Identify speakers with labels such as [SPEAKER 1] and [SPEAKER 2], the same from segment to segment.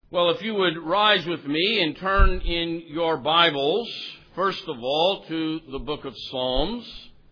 [SPEAKER 1] Well, if you would rise with me and turn in your Bibles, first of all, to the book of Psalms.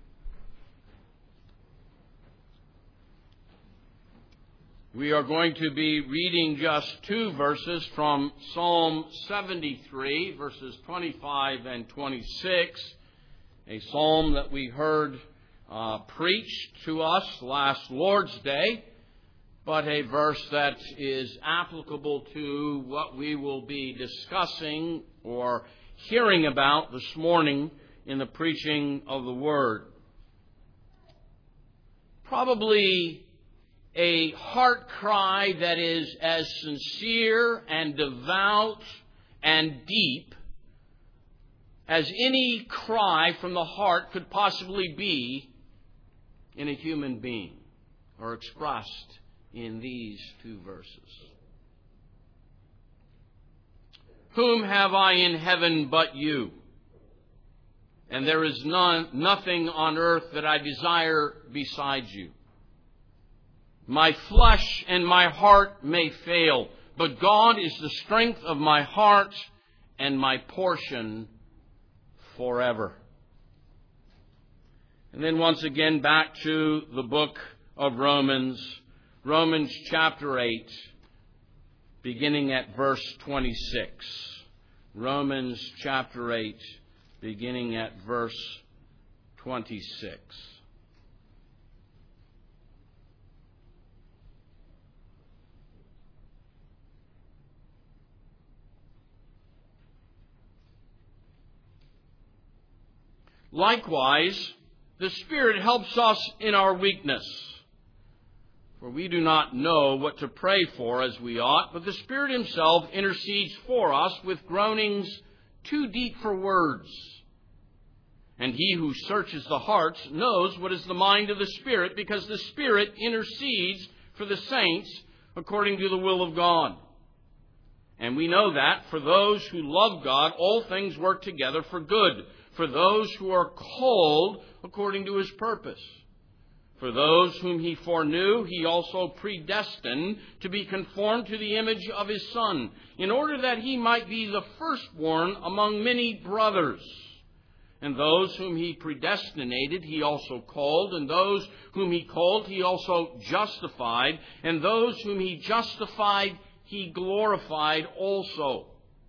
[SPEAKER 1] We are going to be reading just two verses from Psalm 73, verses 25 and 26, a psalm that we heard preached to us last Lord's Day, but a verse that is applicable to what we will be discussing or hearing about this morning in the preaching of the Word. Probably a heart cry that is as sincere and devout and deep as any cry from the heart could possibly be in a human being, or expressed in these two verses. Whom have I in heaven but you? And there is nothing on earth that I desire besides you. My flesh and my heart may fail, but God is the strength of my heart and my portion forever. And then once again back to the book of Romans chapter 8, beginning at verse 26. Romans chapter 8, beginning at verse 26. Likewise, the Spirit helps us in our weakness. For we do not know what to pray for as we ought, but the Spirit Himself intercedes for us with groanings too deep for words. And He who searches the hearts knows what is the mind of the Spirit, because the Spirit intercedes for the saints according to the will of God. And we know that for those who love God, all things work together for good, for those who are called according to His purpose. For those whom He foreknew, He also predestined to be conformed to the image of His Son, in order that He might be the firstborn among many brothers. And those whom He predestinated, He also called, and those whom He called, He also justified, and those whom He justified, He glorified also.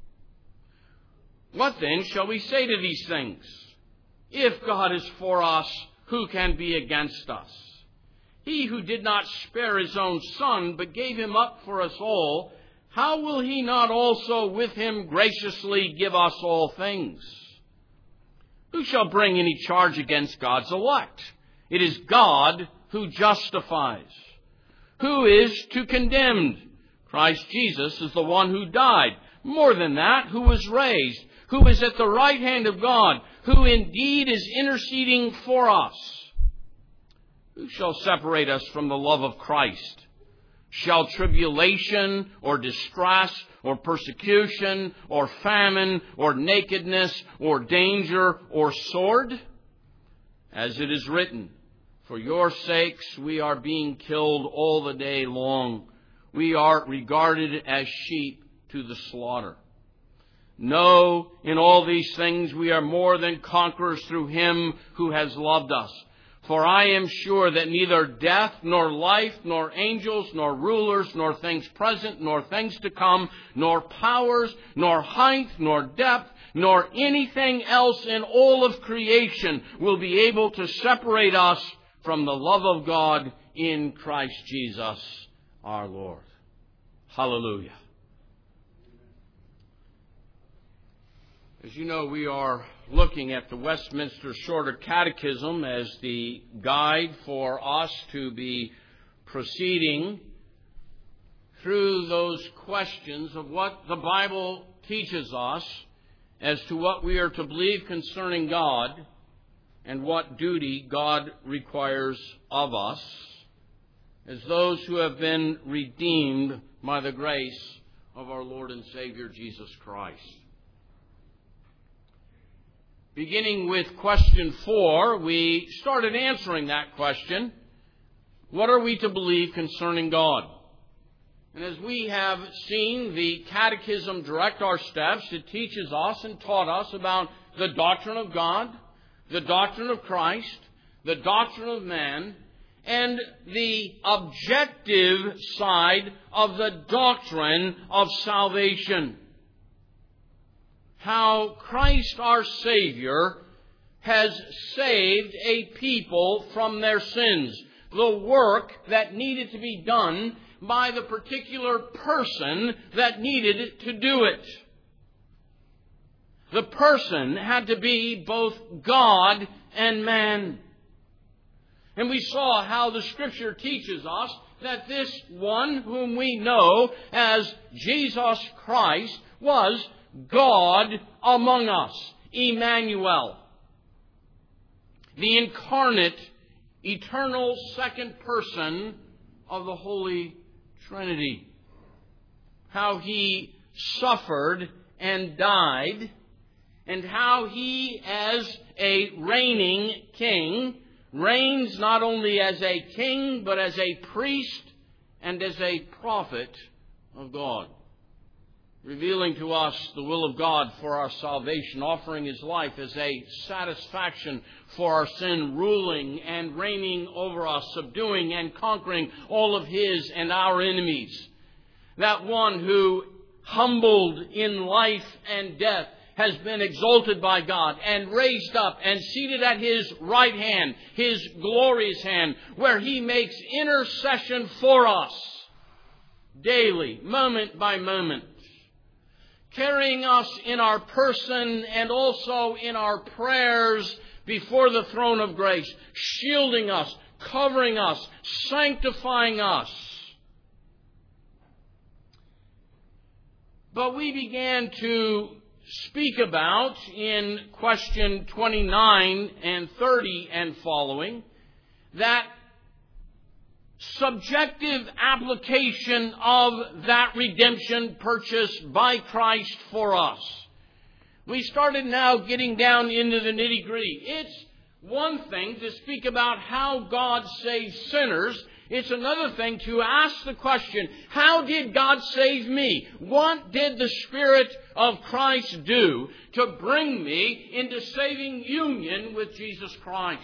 [SPEAKER 1] What then shall we say to these things? If God is for us, who can be against us? He who did not spare His own Son, but gave Him up for us all, how will He not also with Him graciously give us all things? Who shall bring any charge against God's elect? It is God who justifies. Who is to condemn? Christ Jesus is the one who died. More than that, who was raised, who is at the right hand of God, who indeed is interceding for us. Who shall separate us from the love of Christ? Shall tribulation or distress or persecution or famine or nakedness or danger or sword? As it is written, for your sakes we are being killed all the day long. We are regarded as sheep to the slaughter. No, in all these things we are more than conquerors through Him who has loved us. For I am sure that neither death, nor life, nor angels, nor rulers, nor things present, nor things to come, nor powers, nor height, nor depth, nor anything else in all of creation will be able to separate us from the love of God in Christ Jesus our Lord. Hallelujah. As you know, we are looking at the Westminster Shorter Catechism as the guide for us to be proceeding through those questions of what the Bible teaches us as to what we are to believe concerning God and what duty God requires of us as those who have been redeemed by the grace of our Lord and Savior Jesus Christ. Beginning with question 4, we started answering that question. What are we to believe concerning God? And as we have seen the Catechism direct our steps, it teaches us and taught us about the doctrine of God, the doctrine of Christ, the doctrine of man, and the objective side of the doctrine of salvation. How Christ our Savior has saved a people from their sins. The work that needed to be done by the particular person that needed to do it. The person had to be both God and man. And we saw how the Scripture teaches us that this one whom we know as Jesus Christ was God among us, Emmanuel, the incarnate, eternal second person of the Holy Trinity. How He suffered and died, and how He, as a reigning king, reigns not only as a king, but as a priest and as a prophet of God, revealing to us the will of God for our salvation, offering His life as a satisfaction for our sin, ruling and reigning over us, subduing and conquering all of His and our enemies. That one who, humbled in life and death, has been exalted by God and raised up and seated at His right hand, His glorious hand, where He makes intercession for us daily, moment by moment, carrying us in our person and also in our prayers before the throne of grace, shielding us, covering us, sanctifying us. But we began to speak about in question 29 and 30 and following that subjective application of that redemption purchased by Christ for us. We started now getting down into the nitty-gritty. It's one thing to speak about how God saves sinners. It's another thing to ask the question, how did God save me? What did the Spirit of Christ do to bring me into saving union with Jesus Christ?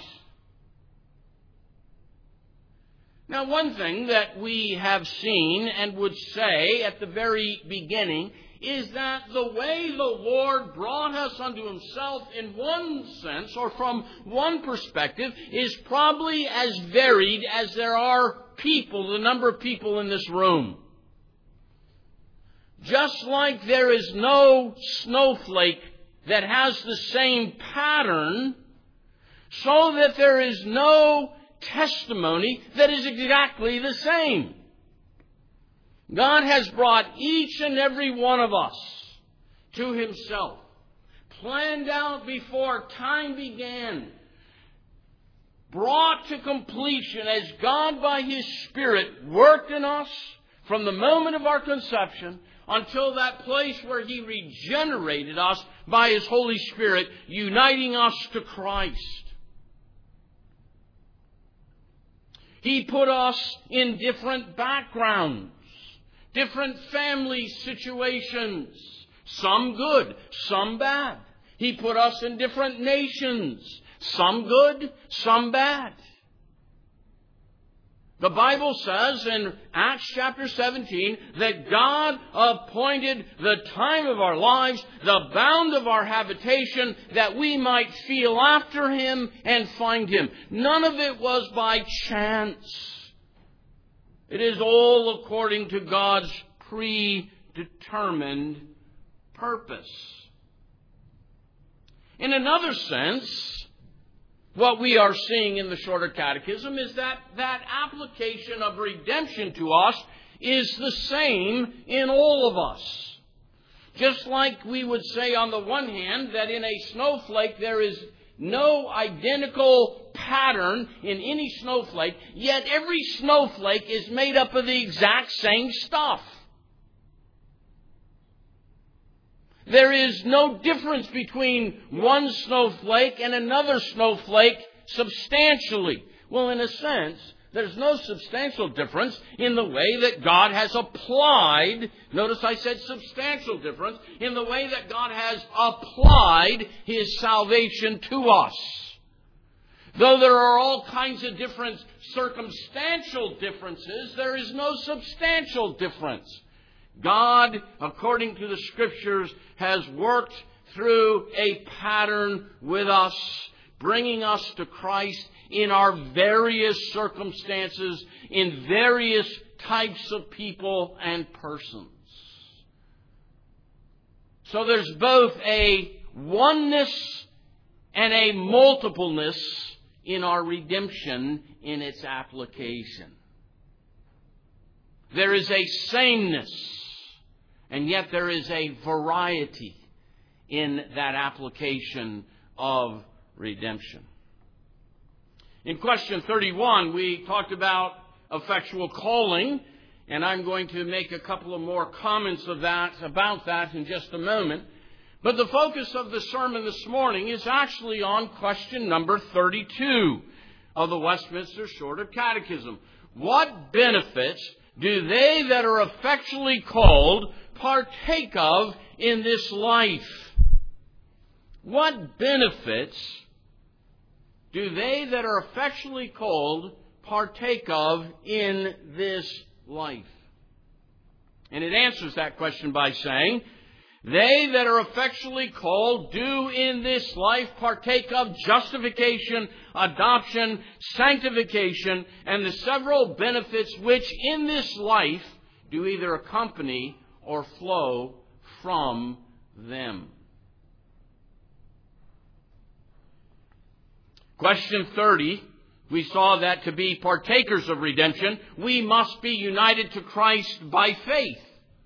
[SPEAKER 1] Now, one thing that we have seen and would say at the very beginning is that the way the Lord brought us unto Himself in one sense or from one perspective is probably as varied as there are people, the number of people in this room. Just like there is no snowflake that has the same pattern, so that there is no testimony that is exactly the same. God has brought each and every one of us to Himself, planned out before time began, brought to completion as God by His Spirit worked in us from the moment of our conception until that place where He regenerated us by His Holy Spirit, uniting us to Christ. He put us in different backgrounds, different family situations, some good, some bad. He put us in different nations, some good, some bad. The Bible says in Acts chapter 17 that God appointed the time of our lives, the bound of our habitation, that we might feel after Him and find Him. None of it was by chance. It is all according to God's predetermined purpose. In another sense, what we are seeing in the Shorter Catechism is that application of redemption to us is the same in all of us. Just like we would say on the one hand that in a snowflake there is no identical pattern in any snowflake, yet every snowflake is made up of the exact same stuff. There is no difference between one snowflake and another snowflake substantially. Well, in a sense, There's no substantial difference in the way that God has applied, notice I said substantial difference, in the way that God has applied His salvation to us. Though there are all kinds of different circumstantial differences, there is no substantial difference. God, according to the Scriptures, has worked through a pattern with us, bringing us to Christ in our various circumstances, in various types of people and persons. So there's both a oneness and a multipleness in our redemption in its application. There is a sameness, and yet there is a variety in that application of redemption. In question 31, we talked about effectual calling, and I'm going to make a couple of more comments about that in just a moment. But the focus of the sermon this morning is actually on question number 32 of the Westminster Shorter Catechism. What benefits do they that are effectually called partake of in this life? What benefits do they that are effectually called partake of in this life? And it answers that question by saying, they that are effectually called do in this life partake of justification, adoption, sanctification, and the several benefits which in this life do either accompany or flow from them. Question 30, we saw that to be partakers of redemption, we must be united to Christ by faith.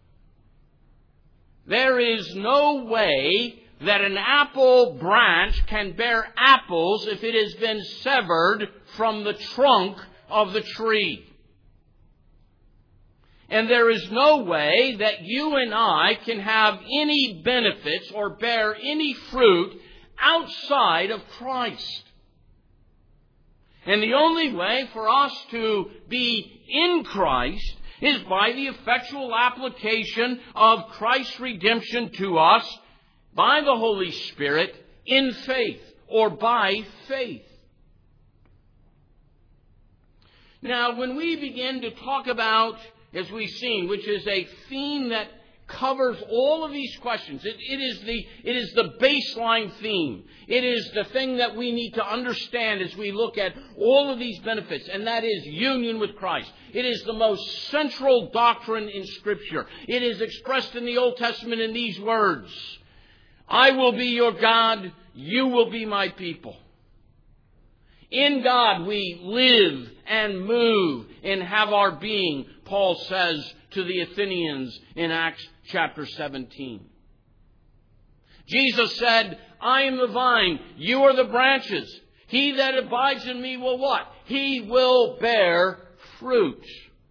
[SPEAKER 1] There is no way that an apple branch can bear apples if it has been severed from the trunk of the tree. And there is no way that you and I can have any benefits or bear any fruit outside of Christ. And the only way for us to be in Christ is by the effectual application of Christ's redemption to us by the Holy Spirit in faith or by faith. Now, when we begin to talk about, as we've seen, which is a theme that covers all of these questions. It is the baseline theme. It is the thing that we need to understand as we look at all of these benefits, and that is union with Christ. It is the most central doctrine in Scripture. It is expressed in the Old Testament in these words: I will be your God, you will be my people. In God we live and move and have our being, Paul says to the Athenians in Acts chapter 17. Jesus said, I am the vine, you are the branches. He that abides in me will what? He will bear fruit.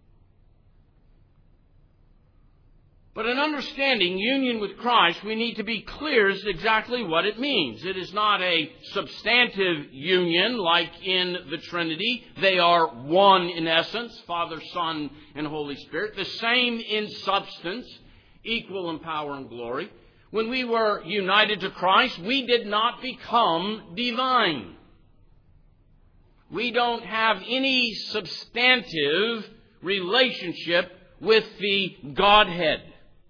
[SPEAKER 1] But in understanding union with Christ, we need to be clear as to exactly what it means. It is not a substantive union like in the Trinity. They are one in essence, Father, Son, and Holy Spirit. The same in substance, equal in power and glory. When we were united to Christ, we did not become divine. We don't have any substantive relationship with the Godhead.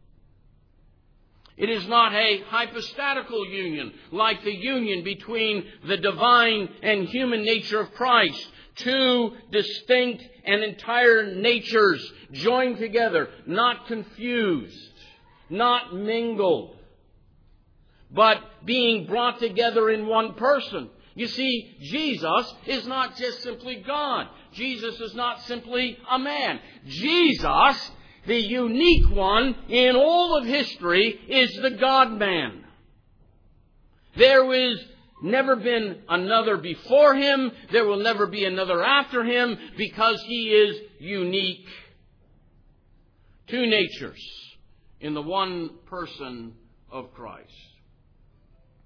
[SPEAKER 1] It is not a hypostatical union like the union between the divine and human nature of Christ. Two distinct and entire natures joined together, not confused, not mingled, but being brought together in one person. You see, Jesus is not just simply God. Jesus is not simply a man. Jesus, the unique one in all of history, is the God-man. There has never been another before him. There will never be another after him, because he is unique. Two natures in the one person of Christ.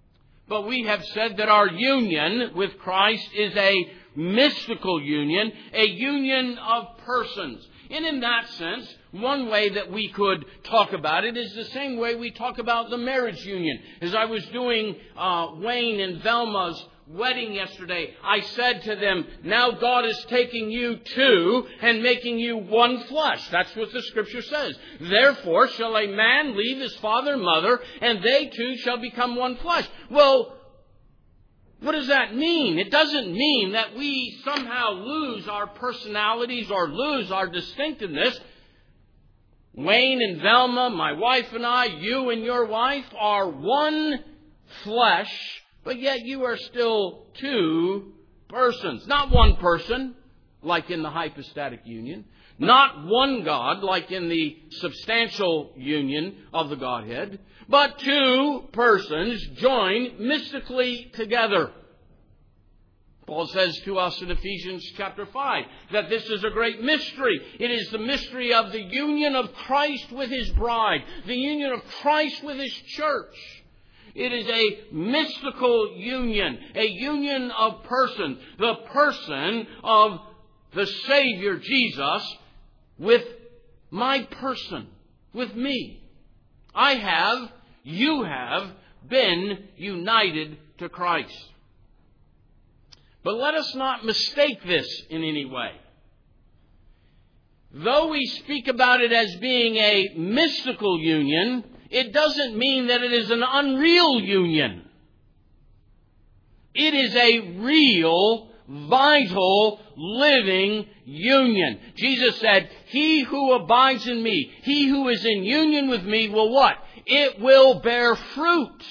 [SPEAKER 1] But we have said that our union with Christ is a mystical union, a union of persons. And in that sense, one way that we could talk about it is the same way we talk about the marriage union. As I was doing Wayne and Velma's wedding yesterday, I said to them, now God is taking you two and making you one flesh. That's what the Scripture says. Therefore shall a man leave his father and mother, and they two shall become one flesh. Well, what does that mean? It doesn't mean that we somehow lose our personalities or lose our distinctiveness. Wayne and Velma, my wife and I, you and your wife are one flesh, but yet you are still two persons. Not one person, like in the hypostatic union. Not one God, like in the substantial union of the Godhead. But two persons joined mystically together. Paul says to us in Ephesians chapter 5 that this is a great mystery. It is the mystery of the union of Christ with His bride. The union of Christ with His church. It is a mystical union. A union of persons. The person of the Savior Jesus with my person. With me. You have been united to Christ. But let us not mistake this in any way. Though we speak about it as being a mystical union, it doesn't mean that it is an unreal union. It is a real, vital, living union. Jesus said, he who abides in me, he who is in union with me will what? It will bear fruit.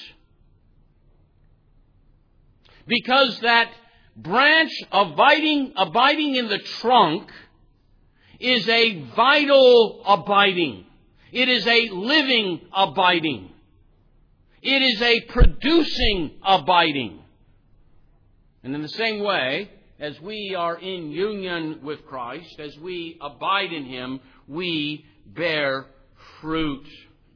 [SPEAKER 1] Because that branch abiding in the trunk is a vital abiding. It is a living abiding. It is a producing abiding. And in the same way, as we are in union with Christ, as we abide in Him, we bear fruit.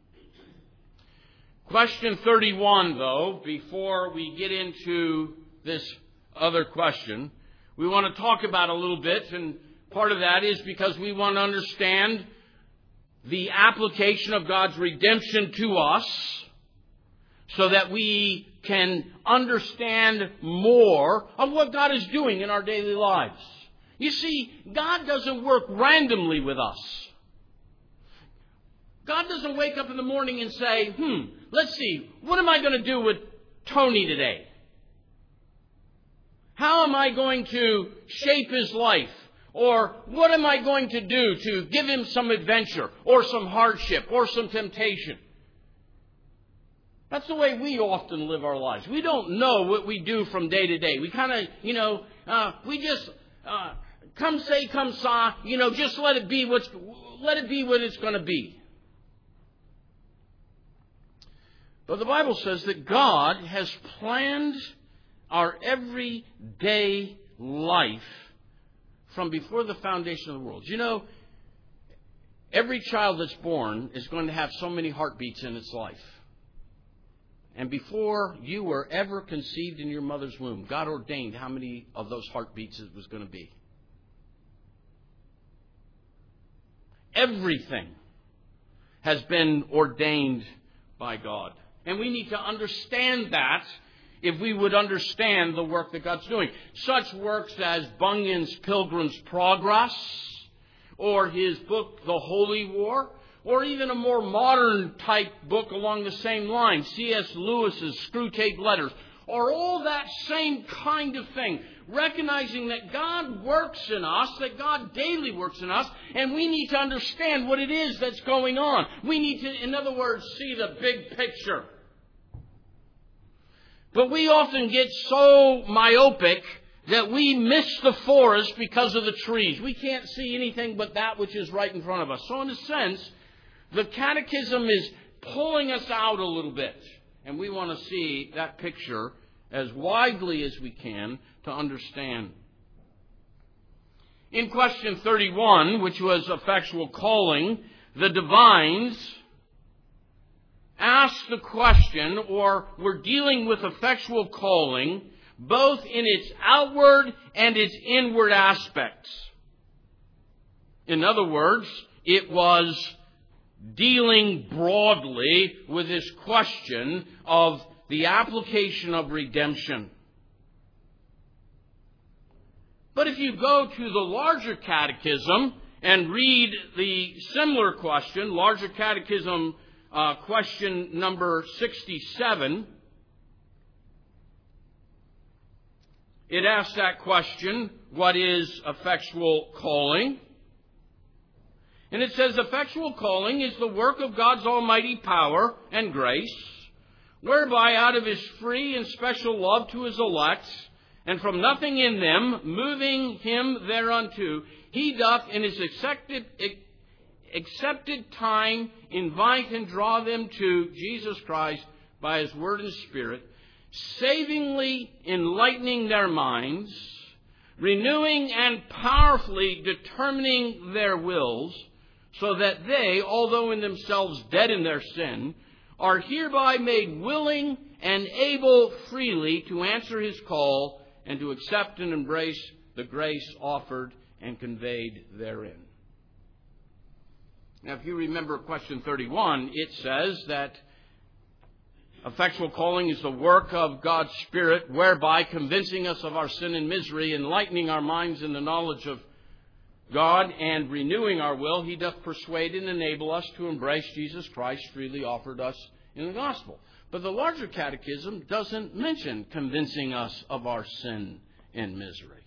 [SPEAKER 1] Question 31, though, before we get into this other question, we want to talk about a little bit, and part of that is because we want to understand the application of God's redemption to us so that we can understand more of what God is doing in our daily lives. You see, God doesn't work randomly with us. God doesn't wake up in the morning and say, let's see, what am I going to do with Tony today? How am I going to shape his life? Or what am I going to do to give him some adventure or some hardship or some temptation? That's the way we often live our lives. We don't know what we do from day to day. We kind of, we just, come say, come sa, just let it be what it's going to be. But the Bible says that God has planned our everyday life from before the foundation of the world. Every child that's born is going to have so many heartbeats in its life. And before you were ever conceived in your mother's womb, God ordained how many of those heartbeats it was going to be. Everything has been ordained by God. And we need to understand that if we would understand the work that God's doing. Such works as Bunyan's Pilgrim's Progress, or his book, The Holy War, or even a more modern type book along the same line, C.S. Lewis's Screwtape Letters, or all that same kind of thing. Recognizing that God works in us, that God daily works in us, and we need to understand what it is that's going on. We need to, in other words, see the big picture. But we often get so myopic that we miss the forest because of the trees. We can't see anything but that which is right in front of us. So in a sense, the catechism is pulling us out a little bit. And we want to see that picture as widely as we can to understand. In question 31, which was effectual calling, the divines asked the question, or we're dealing with effectual calling, both in its outward and its inward aspects. In other words, it was dealing broadly with this question of the application of redemption. But if you go to the larger catechism and read the similar question, larger catechism question number 67, it asks that question, what is effectual calling? And it says, effectual calling is the work of God's almighty power and grace, whereby out of his free and special love to his elect, and from nothing in them, moving him thereunto, he doth in his accepted time invite and draw them to Jesus Christ by his word and spirit, savingly enlightening their minds, renewing and powerfully determining their wills, so that they, although in themselves dead in their sin, are hereby made willing and able freely to answer his call and to accept and embrace the grace offered and conveyed therein. Now, if you remember question 31, it says that effectual calling is the work of God's Spirit, whereby convincing us of our sin and misery, enlightening our minds in the knowledge of God, and renewing our will, he doth persuade and enable us to embrace Jesus Christ freely offered us in the gospel. But the larger catechism doesn't mention convincing us of our sin and misery.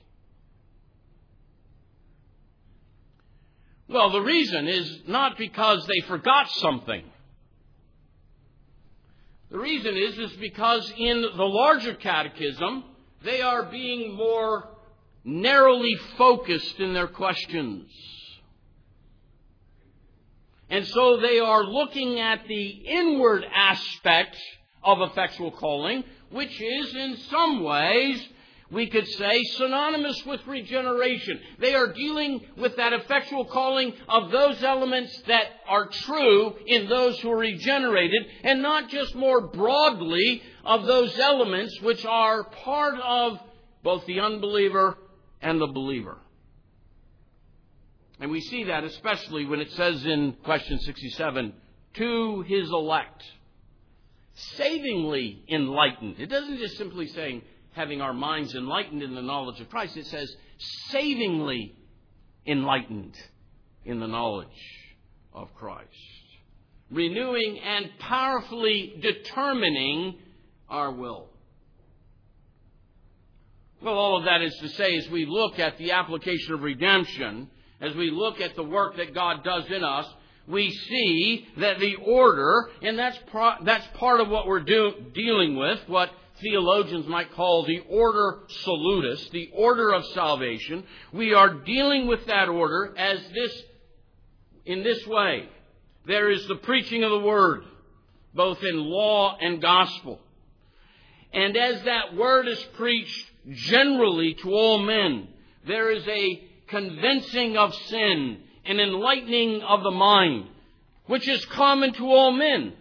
[SPEAKER 1] Well, the reason is not because they forgot something. The reason is because in the larger catechism, they are being more narrowly focused in their questions. And so they are looking at the inward aspect of effectual calling, which is in some ways, we could say, synonymous with regeneration. They are dealing with that effectual calling of those elements that are true in those who are regenerated, and not just more broadly of those elements which are part of both the unbeliever and the believer. And we see that especially when it says in question 67, to his elect. Savingly enlightened. It doesn't just simply say having our minds enlightened in the knowledge of Christ. It says savingly enlightened in the knowledge of Christ. Renewing and powerfully determining our will. Well, all of that is to say, as we look at the application of redemption, as we look at the work that God does in us, we see that the order, and that's part of what we're dealing with, what theologians might call the order salutis, the order of salvation. We are dealing with that order in this way. There is the preaching of the word, both in law and gospel. And as that word is preached generally to all men, there is a convincing of sin, an enlightening of the mind, which is common to all men.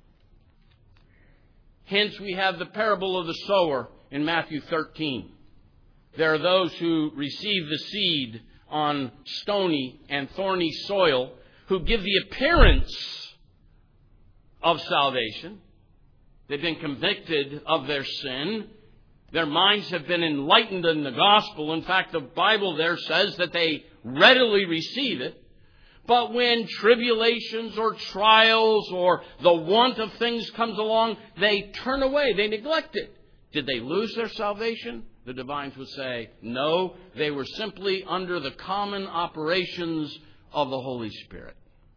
[SPEAKER 1] Hence, we have the parable of the sower in Matthew 13. There are those who receive the seed on stony and thorny soil, who give the appearance of salvation. They've been convicted of their sin. Their minds have been enlightened in the gospel. In fact, the Bible there says that they readily receive it. But when tribulations or trials or the want of things comes along, they turn away. They neglect it. Did they lose their salvation? The divines would say, no, they were simply under the common operations of the Holy Spirit.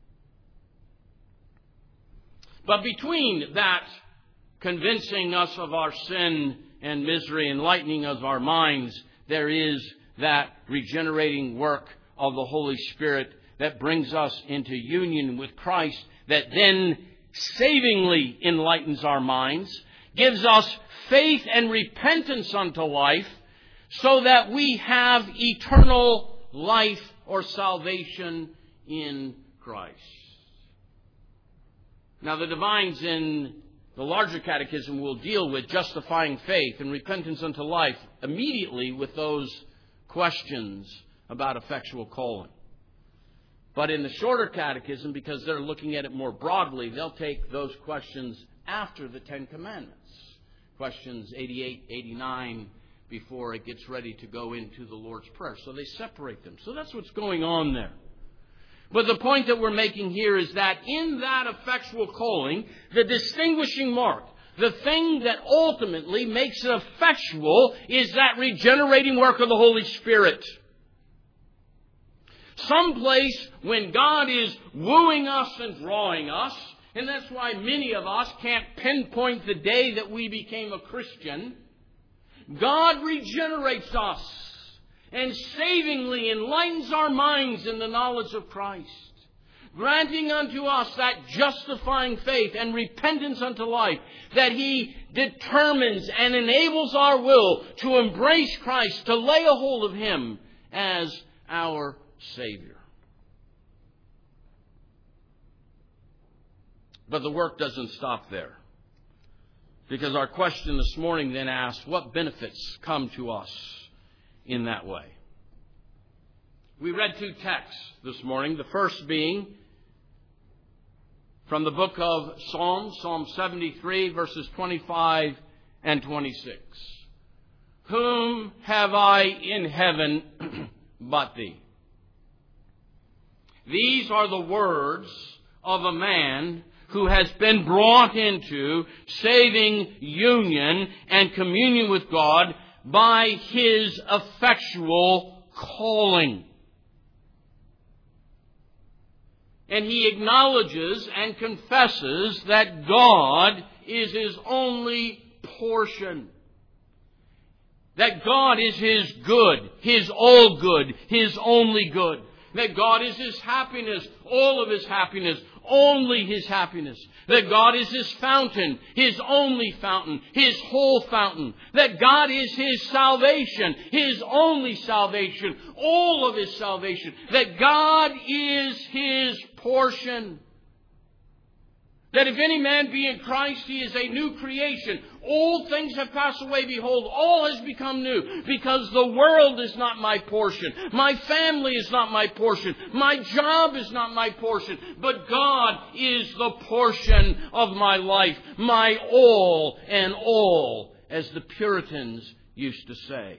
[SPEAKER 1] But between that convincing us of our sin and misery, enlightening of our minds, there is that regenerating work of the Holy Spirit that brings us into union with Christ, that then savingly enlightens our minds, gives us faith and repentance unto life, so that we have eternal life or salvation in Christ. Now, the divines in The larger catechism will deal with justifying faith and repentance unto life immediately with those questions about effectual calling. But in the shorter catechism, because they're looking at it more broadly, they'll take those questions after the Ten Commandments. Questions 88, 89, before it gets ready to go into the Lord's Prayer. So they separate them. So that's what's going on there. But the point that we're making here is that in that effectual calling, the distinguishing mark, the thing that ultimately makes it effectual, is that regenerating work of the Holy Spirit. Someplace when God is wooing us and drawing us, and that's why many of us can't pinpoint the day that we became a Christian, God regenerates us and savingly enlightens our minds in the knowledge of Christ, granting unto us that justifying faith and repentance unto life, that He determines and enables our will to embrace Christ, to lay a hold of Him as our Savior. But the work doesn't stop there. Because our question this morning then asks, what benefits come to us in that way? We read two texts this morning. The first being from the book of Psalms, Psalm 73, verses 25 and 26. Whom have I in heaven but Thee? These are the words of a man who has been brought into saving union and communion with God by his effectual calling. And he acknowledges and confesses that God is his only portion. That God is his good, his all good, his only good. That God is his happiness, all of his happiness, only his happiness. That God is his fountain, his only fountain, his whole fountain. That God is his salvation, his only salvation, all of his salvation. That God is his portion. That if any man be in Christ, he is a new creation. Old things have passed away. Behold, all has become new. Because the world is not my portion. My family is not my portion. My job is not my portion. But God is the portion of my life. My all and all, as the Puritans used to say.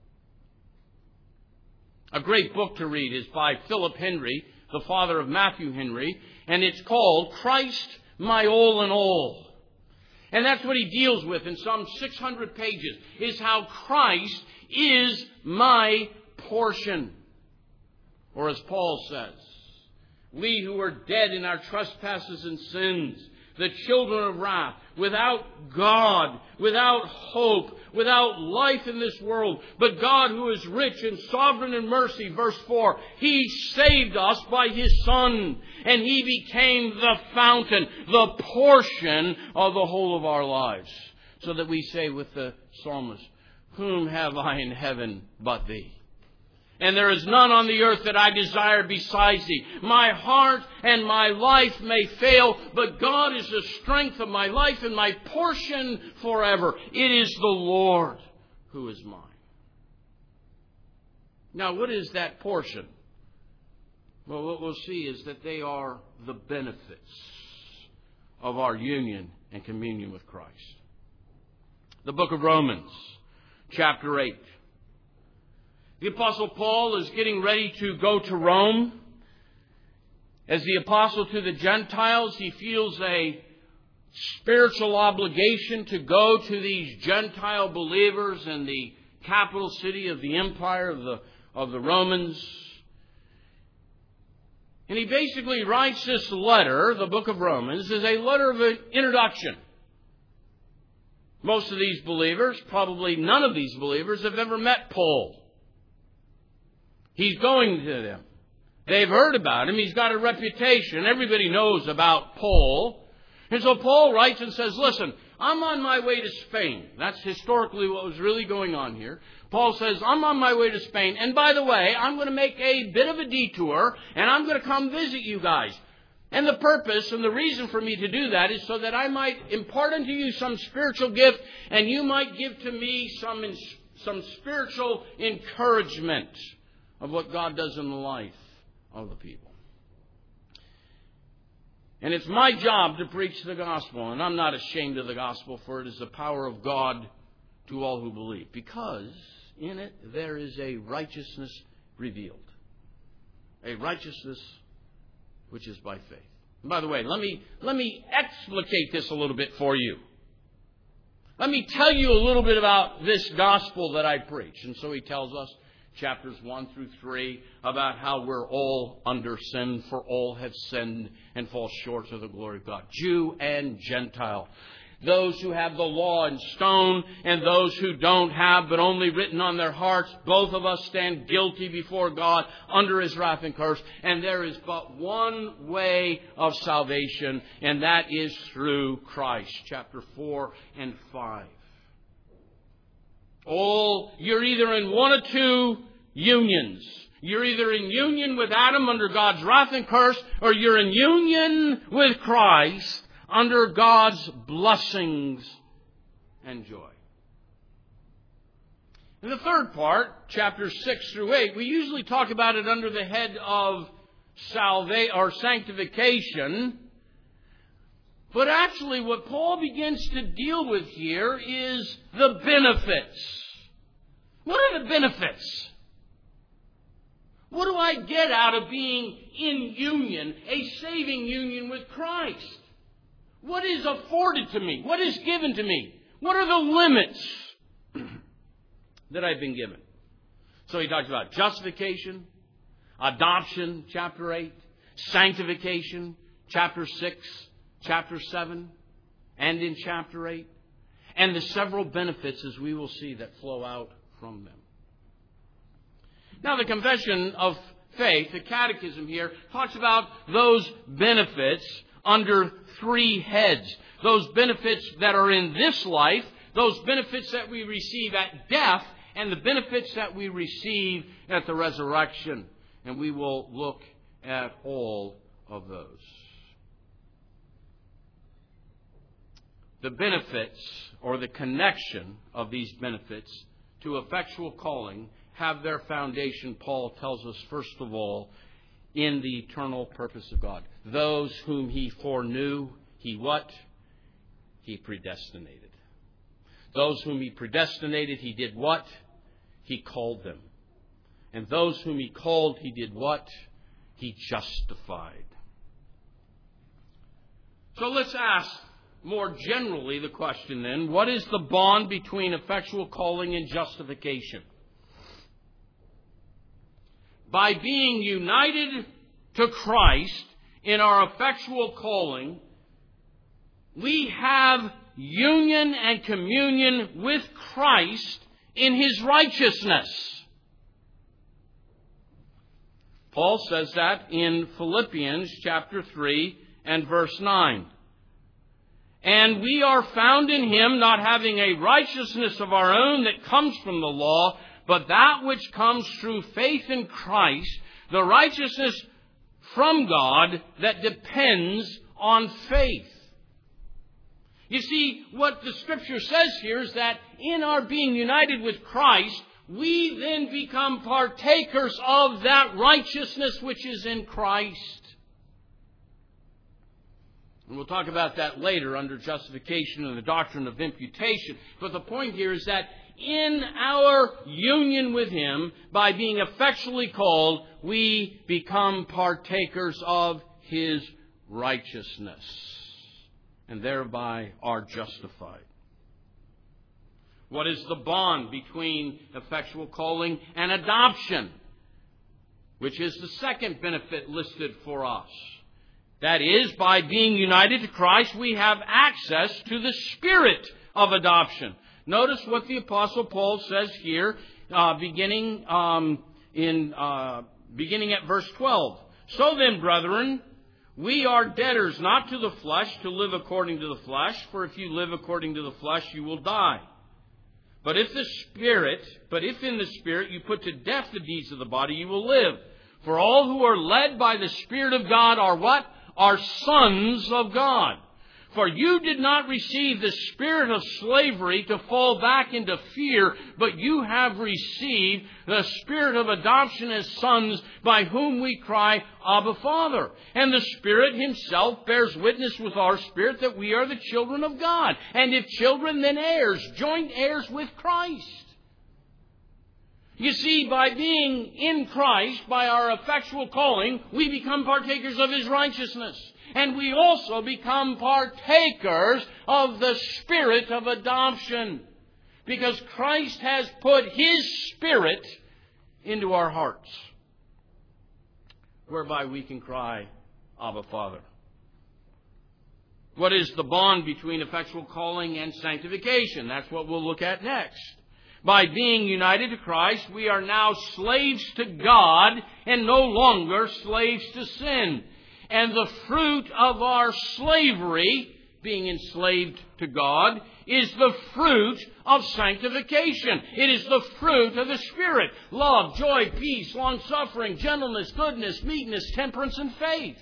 [SPEAKER 1] A great book to read is by Philip Henry, the father of Matthew Henry. And it's called Christ, My All in All. And that's what he deals with in some 600 pages, is how Christ is my portion. Or as Paul says, we who are dead in our trespasses and sins, the children of wrath, without God, without hope, without life in this world. But God, who is rich and sovereign in mercy, verse 4, He saved us by His Son, and He became the fountain, the portion of the whole of our lives. So that we say with the psalmist, whom have I in heaven but Thee? And there is none on the earth that I desire besides Thee. My heart and my life may fail, but God is the strength of my life and my portion forever. It is the Lord who is mine. Now, what is that portion? Well, what we'll see is that they are the benefits of our union and communion with Christ. The book of Romans, chapter 8. The Apostle Paul is getting ready to go to Rome. As the apostle to the Gentiles, he feels a spiritual obligation to go to these Gentile believers in the capital city of the empire of the Romans. And he basically writes this letter, the book of Romans, as a letter of introduction. Most of these believers, probably none of these believers, have ever met Paul. He's going to them. They've heard about him. He's got a reputation. Everybody knows about Paul. And so Paul writes and says, listen, I'm on my way to Spain. That's historically what was really going on here. Paul says, I'm on my way to Spain. And by the way, I'm going to make a bit of a detour, and I'm going to come visit you guys. And the purpose and the reason for me to do that is so that I might impart unto you some spiritual gift, and you might give to me some spiritual encouragement of what God does in the life of the people. And it's my job to preach the gospel, and I'm not ashamed of the gospel, for it is the power of God to all who believe, because in it there is a righteousness revealed, a righteousness which is by faith. And by the way, let me explicate this a little bit for you. Let me tell you a little bit about this gospel that I preach. And so he tells us, chapters 1 through 3, about how we're all under sin, for all have sinned and fall short of the glory of God. Jew and Gentile. Those who have the law in stone and those who don't have, but only written on their hearts. Both of us stand guilty before God under His wrath and curse. And there is but one way of salvation, and that is through Christ. Chapter 4 and 5. You're either in one of two unions. You're either in union with Adam under God's wrath and curse, or you're in union with Christ under God's blessings and joy. In the third part, chapters 6 through 8, we usually talk about it under the head of sanctification. But actually what Paul begins to deal with here is the benefits. What are the benefits? What do I get out of being in union, a saving union with Christ? What is afforded to me? What is given to me? What are the limits that I've been given? So he talks about justification, adoption, chapter 8, sanctification, chapter 6, chapter 7, and in chapter 8, and the several benefits, as we will see, that flow out from them. Now, the Confession of Faith, the Catechism here, talks about those benefits under three heads. Those benefits that are in this life, those benefits that we receive at death, and the benefits that we receive at the resurrection. And we will look at all of those. The benefits, or the connection of these benefits to effectual calling, have their foundation, Paul tells us, first of all, in the eternal purpose of God. Those whom He foreknew, He what? He predestinated. Those whom He predestinated, He did what? He called them. And those whom He called, He did what? He justified. So let's ask more generally the question then, what is the bond between effectual calling and justification? By being united to Christ in our effectual calling, we have union and communion with Christ in His righteousness. Paul says that in Philippians chapter 3 and verse 9. And we are found in Him, not having a righteousness of our own that comes from the law, but that which comes through faith in Christ, the righteousness from God that depends on faith. You see, what the Scripture says here is that in our being united with Christ, we then become partakers of that righteousness which is in Christ. And we'll talk about that later under justification and the doctrine of imputation. But the point here is that in our union with Him, by being effectually called, we become partakers of His righteousness, and thereby are justified. What is the bond between effectual calling and adoption, which is the second benefit listed for us? That is, by being united to Christ, we have access to the Spirit of adoption. Notice what the Apostle Paul says here, beginning at verse 12. So then, brethren, we are debtors not to the flesh to live according to the flesh, for if you live according to the flesh, you will die. But if in the Spirit you put to death the deeds of the body, you will live. For all who are led by the Spirit of God are what? are sons of God. For you did not receive the spirit of slavery to fall back into fear, but you have received the spirit of adoption as sons, by whom we cry, Abba, Father. And the Spirit Himself bears witness with our spirit that we are the children of God. And if children, then heirs, joint heirs with Christ. You see, by being in Christ, by our effectual calling, we become partakers of His righteousness. And we also become partakers of the spirit of adoption. Because Christ has put His Spirit into our hearts, whereby we can cry, Abba, Father. What is the bond between effectual calling and sanctification? That's what we'll look at next. By being united to Christ, we are now slaves to God and no longer slaves to sin. And the fruit of our slavery, being enslaved to God, is the fruit of sanctification. It is the fruit of the Spirit. Love, joy, peace, long-suffering, gentleness, goodness, meekness, temperance, and faith.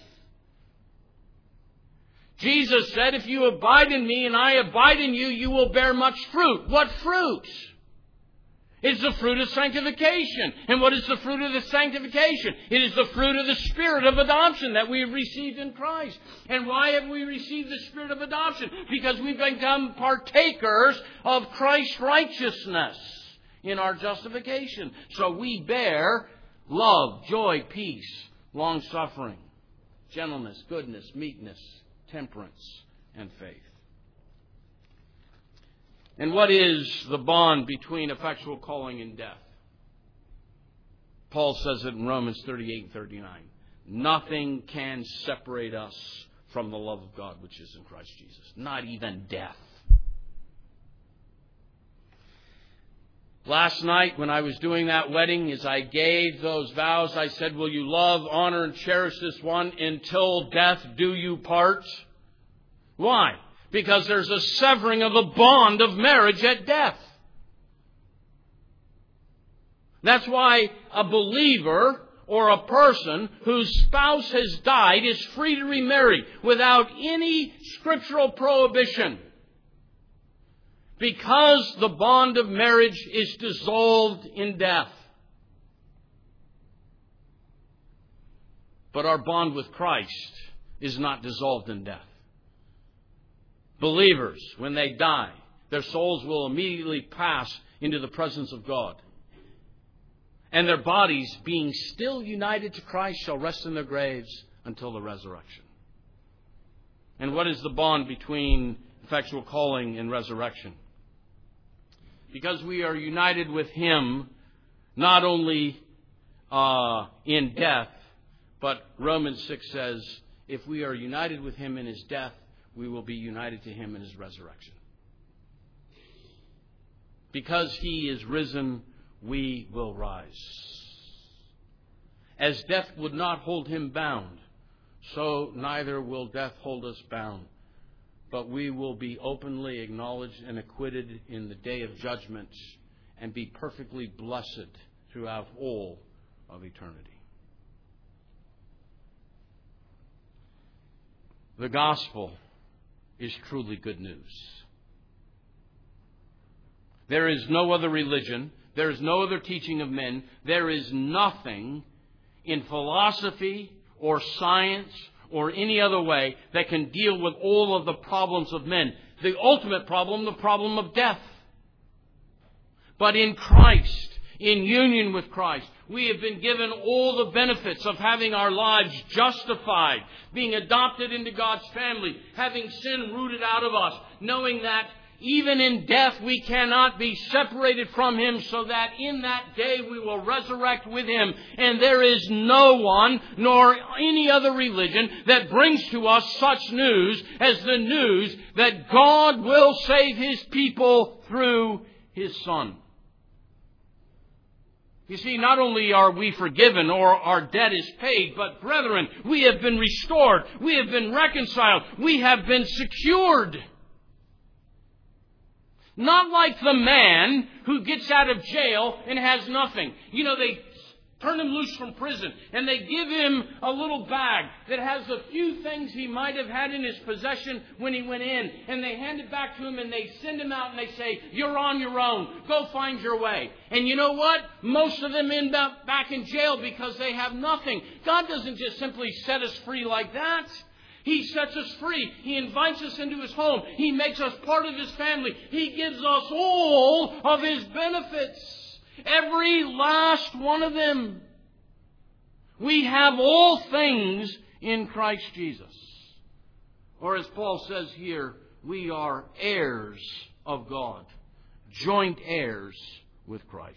[SPEAKER 1] Jesus said, if you abide in me and I abide in you, you will bear much fruit. What fruit? It's the fruit of sanctification. And what is the fruit of the sanctification? It is the fruit of the spirit of adoption that we have received in Christ. And why have we received the spirit of adoption? Because we've become partakers of Christ's righteousness in our justification. So we bear love, joy, peace, long-suffering, gentleness, goodness, meekness, temperance, and faith. And what is the bond between effectual calling and death? Paul says it in Romans 38 and 39. Nothing can separate us from the love of God which is in Christ Jesus. Not even death. Last night when I was doing that wedding, as I gave those vows, I said, will you love, honor, and cherish this one until death do you part? Why? Because there's a severing of the bond of marriage at death. That's why a believer or a person whose spouse has died is free to remarry without any scriptural prohibition. Because the bond of marriage is dissolved in death. But our bond with Christ is not dissolved in death. Believers, when they die, their souls will immediately pass into the presence of God. And their bodies, being still united to Christ, shall rest in their graves until the resurrection. And what is the bond between effectual calling and resurrection? Because we are united with Him, not only in death, but Romans 6 says, if we are united with Him in His death, we will be united to Him in His resurrection. Because He is risen, we will rise. As death would not hold Him bound, so neither will death hold us bound. But we will be openly acknowledged and acquitted in the day of judgment and be perfectly blessed throughout all of eternity. The gospel is truly good news. There is no other religion. There is no other teaching of men. There is nothing in philosophy or science or any other way that can deal with all of the problems of men. The ultimate problem, the problem of death. But in Christ, in union with Christ, we have been given all the benefits of having our lives justified, being adopted into God's family, having sin rooted out of us, knowing that even in death we cannot be separated from Him, so that in that day we will resurrect with Him. And there is no one, nor any other religion, that brings to us such news as the news that God will save His people through His Son. You see, not only are we forgiven or our debt is paid, but brethren, we have been restored. We have been reconciled. We have been secured. Not like the man who gets out of jail and has nothing. You know, they turn him loose from prison. And they give him a little bag that has a few things he might have had in his possession when he went in. And they hand it back to him and they send him out and they say, you're on your own. Go find your way. And you know what? Most of them end up back in jail because they have nothing. God doesn't just simply set us free like that. He sets us free. He invites us into His home. He makes us part of His family. He gives us all of His benefits. Every last one of them. We have all things in Christ Jesus. Or as Paul says here, we are heirs of God. Joint heirs with Christ.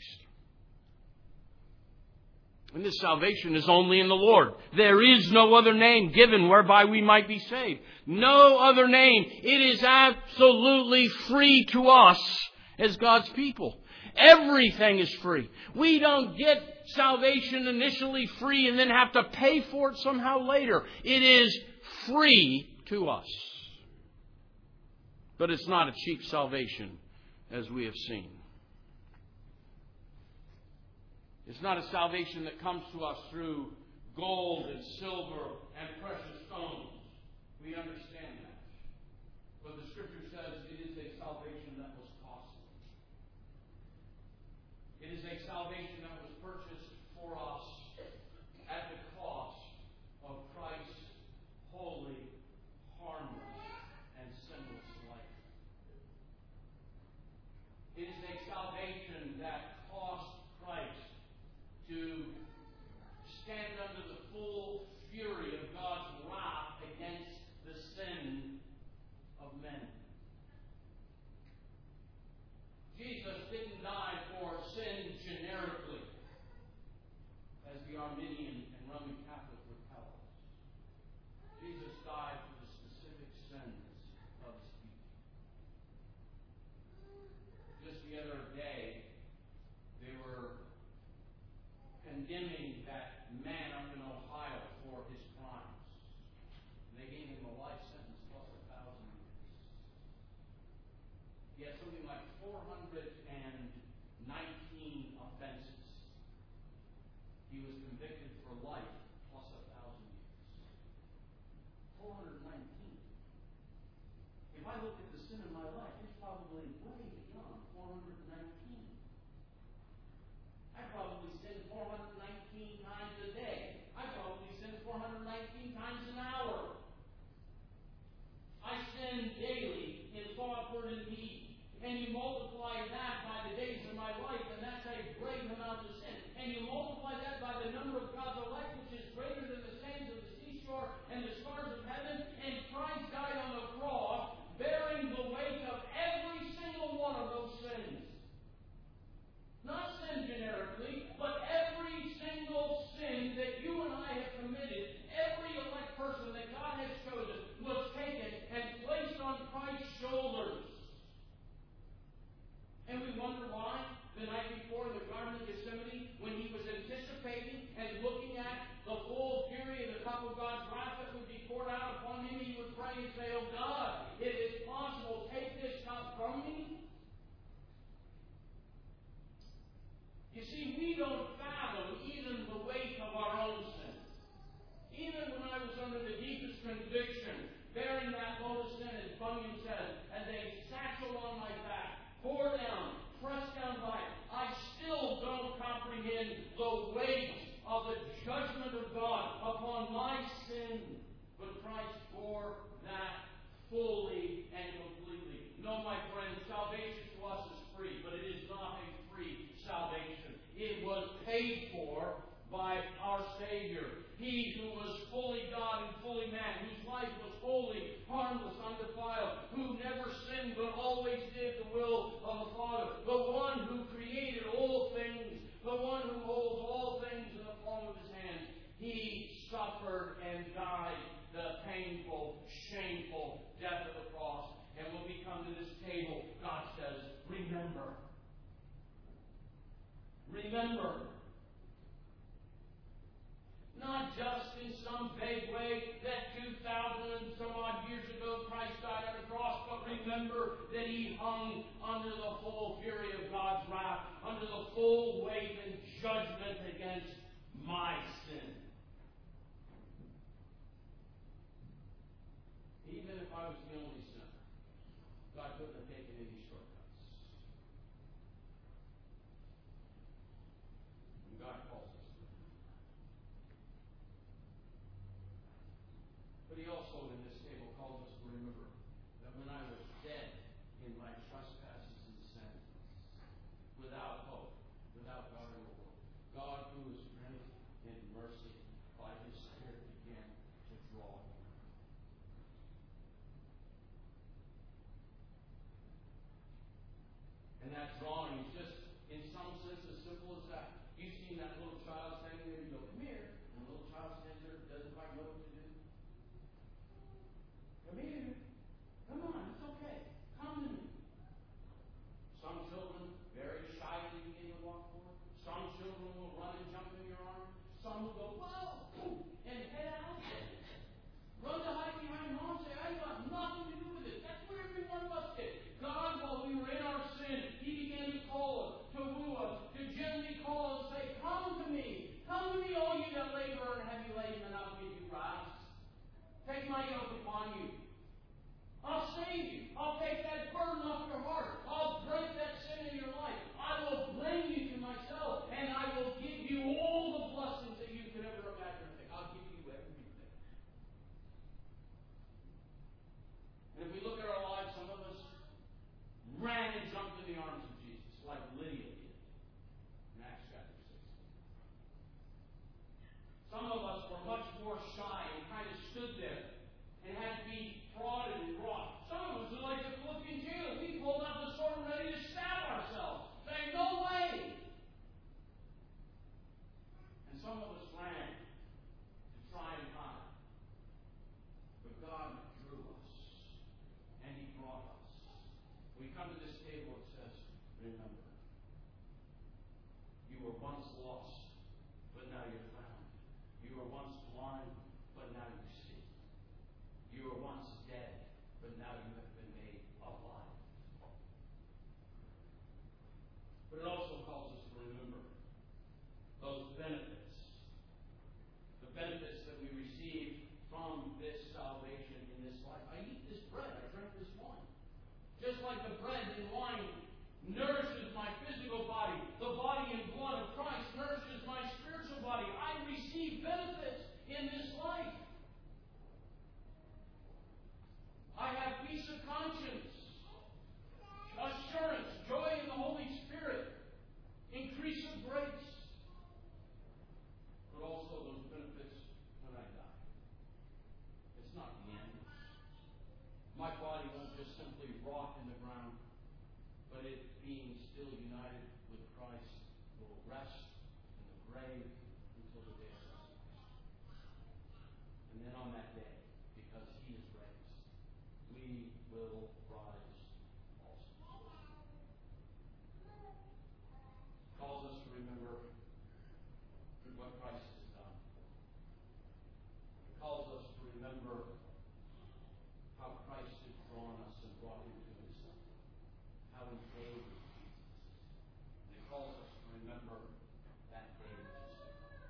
[SPEAKER 1] And this salvation is only in the Lord. There is no other name given whereby we might be saved. No other name. It is absolutely free to us as God's people. Everything is free. We don't get salvation initially free and then have to pay for it somehow later. It is free to us. But it's not a cheap salvation, as we have seen. It's not a salvation that comes to us through gold and silver and precious stones. We understand that. But the Scripture says it is a salvation that was costly. It is a salvation that was purchased for us at the cost of Christ's holy, harmless, and sinless life. It is a salvation that cost Christ to stand under the full fury of God's wrath against the sin of men. Jesus didn't die for sin generically, as the Arminian and Roman Catholic would tell us. Jesus died for the specific sins of His people. Just the other day, they were condemning that man up in Ohio for his crimes. And they gave him a life sentence plus 1,000 years. He had something like 419 offenses. He was convicted for life plus 1,000 years. 419. If I look at the sin in my life, it's probably way beyond 419. I probably sin 419 times a day. I probably sin 419 times an hour. I sin daily in thought, word, and deed. And you multiply that by the days of my life, and that's a great amount of sin. And you multiply that by the number of God's elect, which is greater than the sands of the seashore and the stars of heaven. And Christ died on the cross, bearing the weight of every single one of those sins. Not sin generically, but every single sin that you and I have committed, every elect person that God has chosen was taken and placed on Christ's shoulders. And we wonder why the night before in the Garden of Gethsemane, when he was anticipating and looking at the full fury of the cup of God's wrath that would be poured out upon him, he would pray and say, "Oh God, if it's possible, take this cup from me." You see, we don't fathom even the weight of our own sin. Even when I was under the deepest conviction, bearing that load of sin, as Bunyan says, as a satchel on my back, bore down, pressed down by it, I still don't comprehend the weight of the judgment of God upon my sin. But Christ bore that fully and completely. No, my friends, salvation to us is free, but it is not a free salvation. It was paid for by our Savior. He who was fully God and fully man, whose life was holy, harmless, undefiled, who never sinned but always did the will of the Father, the one who created all things, the one who holds all things in the palm of His hand. He suffered and died the painful, shameful death of the cross. And when we come to this table, God says, remember. Remember. Not just in some vague way that 2,000 and some odd years ago Christ died on the cross, but remember that He hung under the full fury of God's wrath, under the full weight and judgment against my sin. Even if I was the only sinner, God couldn't have taken any shortcuts. And God calls us to Him. But He also, in this table, calls us to remember that when I was dead in my trespasses and sins, without hope, without God in the world, God, who is great in mercy, by His Spirit began to draw me. And that drawing is just, in some sense, as simple as that. You've seen that little child standing there, you go, come here. And the little child stands there, doesn't quite know what to do. Come here. Come on, it's okay. Come to me. Some children very shyly begin to walk forward. Some children will run and jump in your arms. Some will go, whoa, and head out. Run to hide behind mom and say, I got nothing to do with it. That's what every one of us did. God, while we were in our sin, He began to call us, to woo us, to gently call us and say, come to me. Come to me, all you that labor and heavy laden, and I'll give you rest. Take my yoke upon you. I'll save you. I'll take that burden off your heart. I'll break that sin in your life. I will bring you to myself, and I will give you all the blessings that you could ever imagine. I'll give you everything. And if we look at our lives, some of us ran and jumped in the arms of Jesus, like Lydia did in Acts chapter 16. Some of us were much more shy and kind of stood there and had to be prodded and brought. Some of us are like the Philippian jailer. We pulled out the sword and ready to stab ourselves, saying, no way! And some of us ran to try and hide. But God drew us. And He brought us. We come to this table, it says, remember. You were once lost, but now you're found. You were once blind, but now you see. You were once dead, but now you have been made alive. But it also calls us to remember those benefits. The benefits that we receive from this salvation in this life. I eat this bread, I drink this wine. Just like the bread and wine nourishes my physical body, the body and blood of Christ nourishes my spiritual body. I receive benefits in this life. I have peace of conscience, assurance, joy in the Holy Spirit, increase of grace, but also those benefits when I die. It's not the end. My body won't just simply rot in the ground, but it, being still united with Christ, will rest in the grave until the day of resurrection. And then on that day, because He is raised, we will rise also. It calls us to remember what Christ has done. It calls us to remember how Christ has drawn us and brought into Himself. How He gave us Jesus. And it calls us to remember that day which is to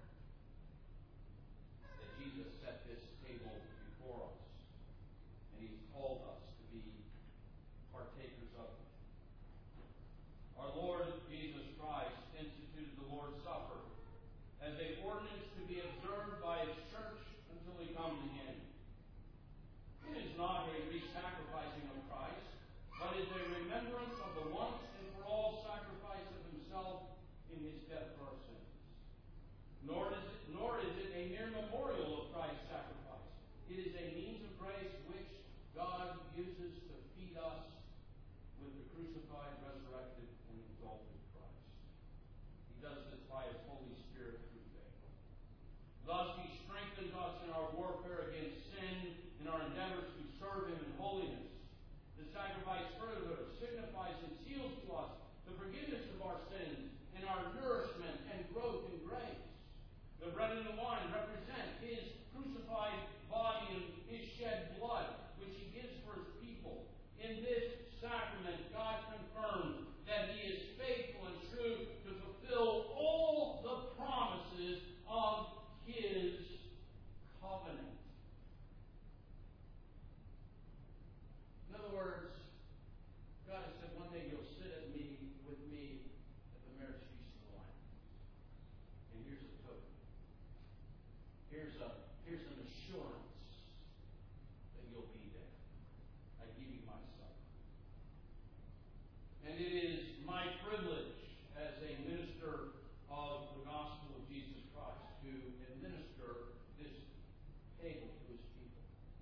[SPEAKER 1] come. That Jesus set this table before us. And He's called us to be partakers of it. Our Lord Jesus Christ instituted the Lord's Supper as an ordinance to be observed by His church until He comes again. It is not a re-sacrificing of Christ, but is a remembrance of the once and for all sacrifice of Himself in His death for our sins. Nor is it a mere memorial of Christ's sacrifice. It is a means of grace which God uses to feed us with the crucified, resurrected, and exalted Christ. He does this by His Holy Spirit through faith. Thus He strengthens us in our warfare against sin, in our endeavors to serve Him in holiness. The sacrifice further signifies and seals to us the forgiveness of our sins and our nourishment and growth in grace. The bread and the wine represent His crucified body and His shed blood, which He gives for His people. In this sacrament, God confirms that He is faithful and true to fulfill all And it is my privilege as a minister of the gospel of Jesus Christ to administer this table to his people.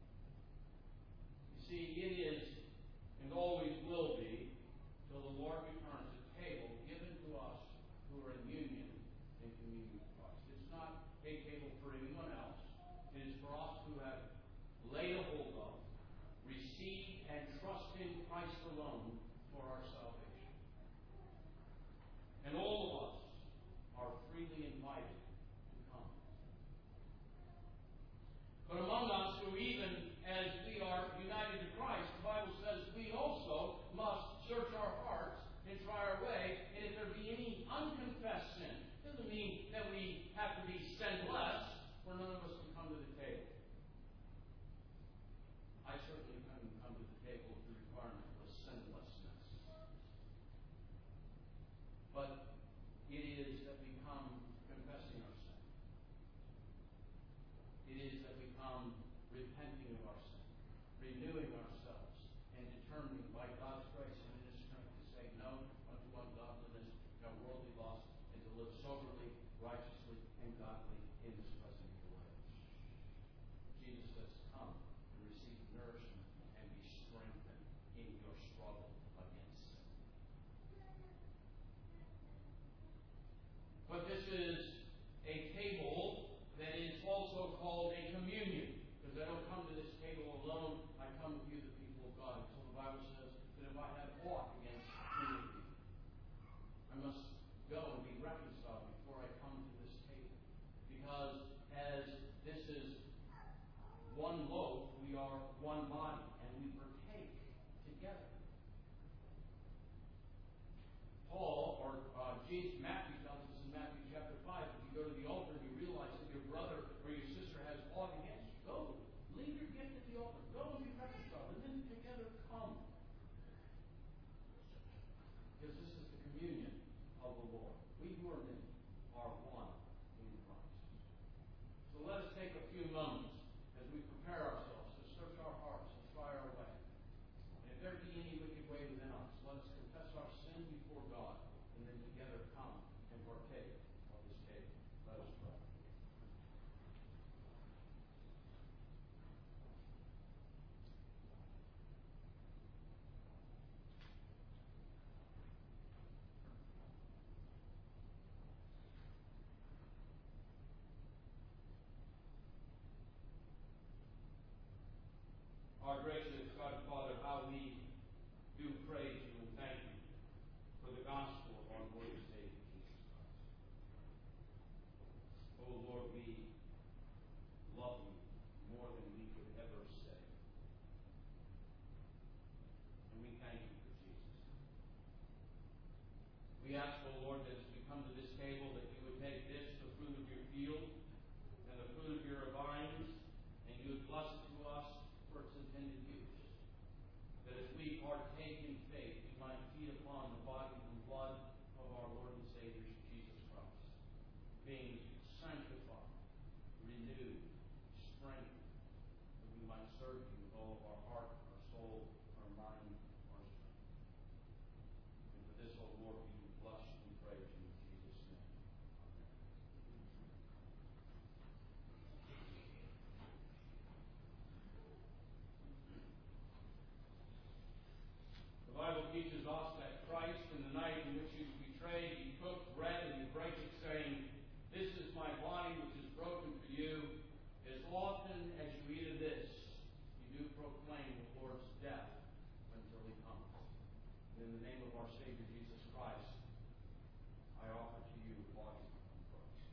[SPEAKER 1] You see, it is, and always will be, till the Lord returns, a table given to us who are in union and communion with Christ. It's not a table for anyone else. It is for us who have laid a hold of, received, and trust in Christ alone for our salvation. And all of us are freely invited to come. But among us who, even as we are united to Christ, the Bible says we also must search our hearts and try our way. And if there be any unconfessed sin, it doesn't mean that we have to be sinless, for none of us can come to the table. I certainly couldn't come to the table with the requirement of sinlessness. But it is that we come confessing our sin. It is that we come repenting of our sin, renewing ourselves, and determining by God's grace and in His strength to say no unto ungodliness and worldly lust, and to live soberly, righteously, and godly in this present evil age. Jesus says, come and receive nourishment and be strengthened in your struggle against sin. But this is a table that is also called a communion, because I don't come to this table alone. I come with you, the people of God. So the Bible says that if I have aught against any of you, I must go and be reconciled before I come to this table. Because as this is one loaf, we are one body, and we partake together. Paul, or Matthew tells us in Matthew chapter 5, if you go to the altar and you realize that your brother or your sister has aught against you, go, leave your gift at the altar, go and be reconciled, and then together come. Because this is the communion of the Lord. We who are many are one in Christ. So let us take a few moments as we prepare ourselves to search our hearts and try our way. And if there be any wicked way within us, let us confess our sin before God, and then together come and partake of this table. Let us pray. Our gracious God and Father, how we do praise you and thank you for the gospel of our Lord and Savior Jesus Christ. Oh Lord, we love you more than we could ever say. And we thank you for Jesus. We ask, O Lord, that as we come to this table, that you would take this, the fruit of your field, and the fruit of your vines, and you would bless it to us for its intended use. That as we partake in faith, we might feed upon the body and blood of our Lord and Savior Jesus Christ, being sanctified, renewed, strengthened, that we might serve you with all of our heart, our soul, our mind, our strength. And for this, O Lord, we bless and praise you in Jesus' name. The Bible teaches us that Christ, in the night in which he was betrayed, he took bread and he brake it, saying, "This is my body which is broken for you. As often as you eat of this, you do proclaim the Lord's death until he comes." And in the name of our Savior Jesus Christ, I offer to you the body of Christ.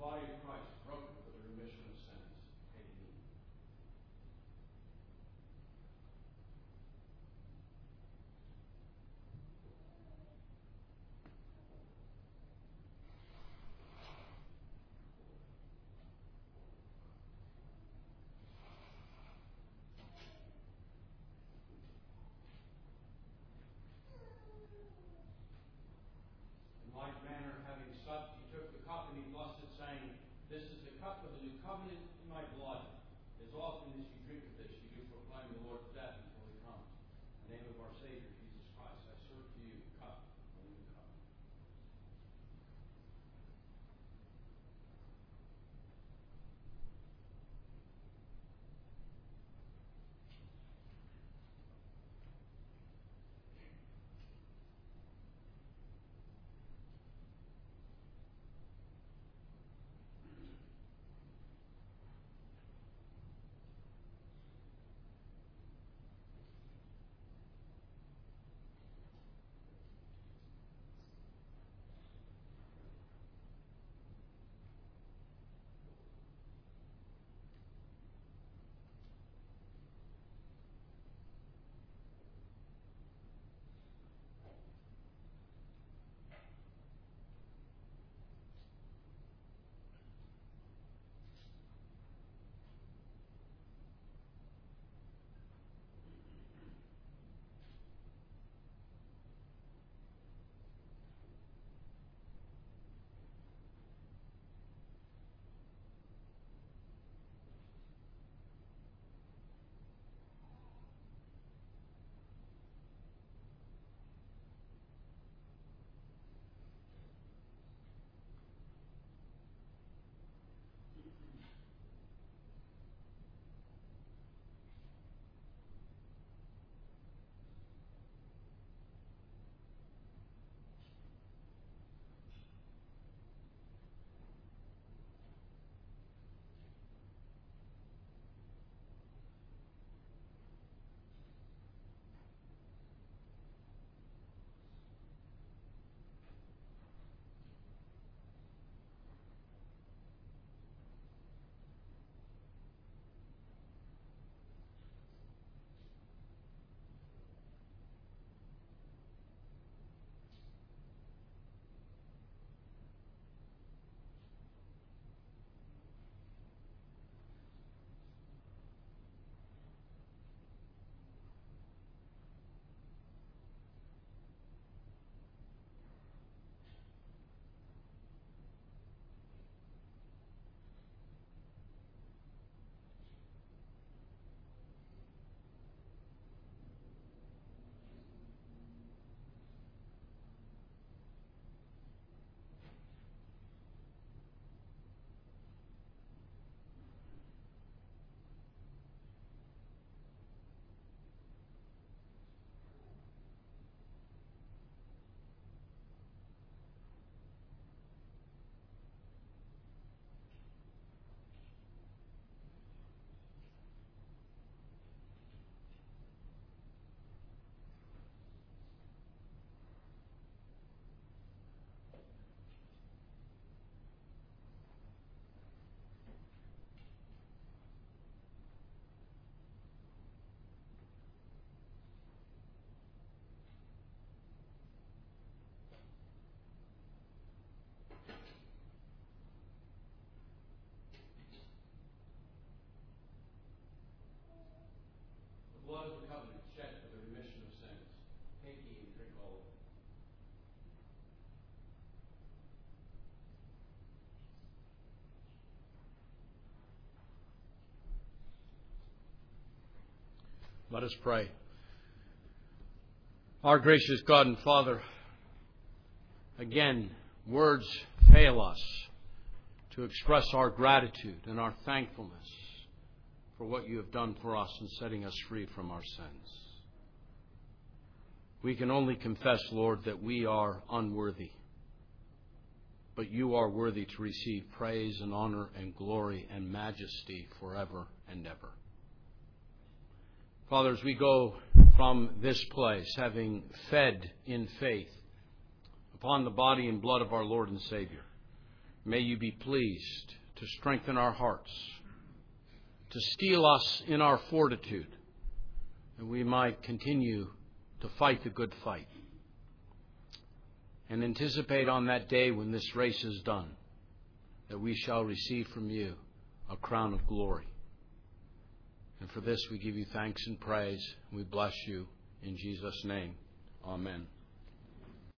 [SPEAKER 1] body of Christ broken for the remission of sins. Amen. In like manner, having supped, he took the cup and he blessed it, saying, "This is the cup of the new covenant in my blood. As often as you drink of this, you do proclaim the Lord's death until he comes. In the name of our Savior, Jesus Christ, I serve to you the cup of the new covenant." Blood of the covenant shed for the remission of sins. Take ye and drink all of it. Let us pray. Our gracious God and Father, again, words fail us to express our gratitude and our thankfulness for what you have done for us in setting us free from our sins. We can only confess, Lord, that we are unworthy, but you are worthy to receive praise and honor and glory and majesty forever and ever. Father, as we go from this place, having fed in faith upon the body and blood of our Lord and Savior, May you be pleased to strengthen our hearts, to steel us in our fortitude, that we might continue to fight the good fight and anticipate on that day when this race is done, that we shall receive from you a crown of glory. And for this we give you thanks and praise. We bless you in Jesus' name. Amen.